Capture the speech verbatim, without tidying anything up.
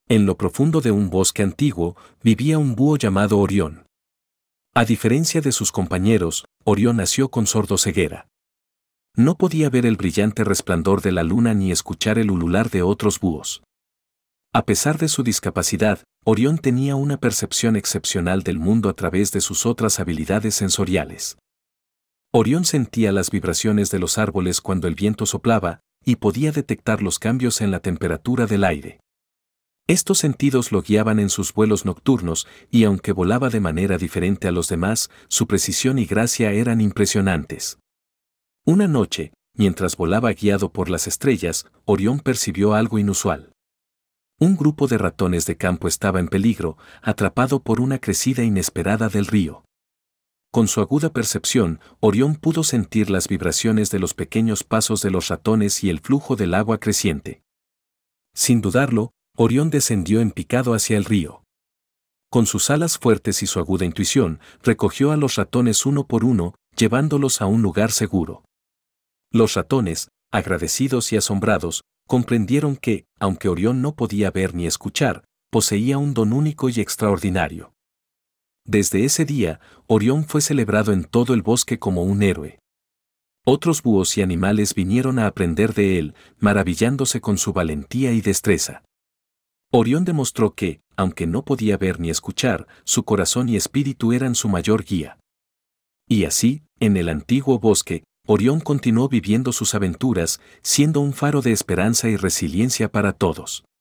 En lo profundo de un bosque antiguo vivía un búho llamado Orión. A diferencia de sus compañeros, Orión nació con sordoceguera. No podía ver el brillante resplandor de la luna ni escuchar el ulular de otros búhos. A pesar de su discapacidad, Orión tenía una percepción excepcional del mundo a través de sus otras habilidades sensoriales. Orión sentía las vibraciones de los árboles cuando el viento soplaba y podía detectar los cambios en la temperatura del aire. Estos sentidos lo guiaban en sus vuelos nocturnos y aunque volaba de manera diferente a los demás, su precisión y gracia eran impresionantes. Una noche, mientras volaba guiado por las estrellas, Orión percibió algo inusual. Un grupo de ratones de campo estaba en peligro, atrapado por una crecida inesperada del río. Con su aguda percepción, Orión pudo sentir las vibraciones de los pequeños pasos de los ratones y el flujo del agua creciente. Sin dudarlo, Orión descendió en picado hacia el río. Con sus alas fuertes y su aguda intuición, recogió a los ratones uno por uno, llevándolos a un lugar seguro. Los ratones, agradecidos y asombrados, comprendieron que, aunque Orión no podía ver ni escuchar, poseía un don único y extraordinario. Desde ese día, Orión fue celebrado en todo el bosque como un héroe. Otros búhos y animales vinieron a aprender de él, maravillándose con su valentía y destreza. Orión demostró que, aunque no podía ver ni escuchar, su corazón y espíritu eran su mayor guía. Y así, en el antiguo bosque, Orión continuó viviendo sus aventuras, siendo un faro de esperanza y resiliencia para todos.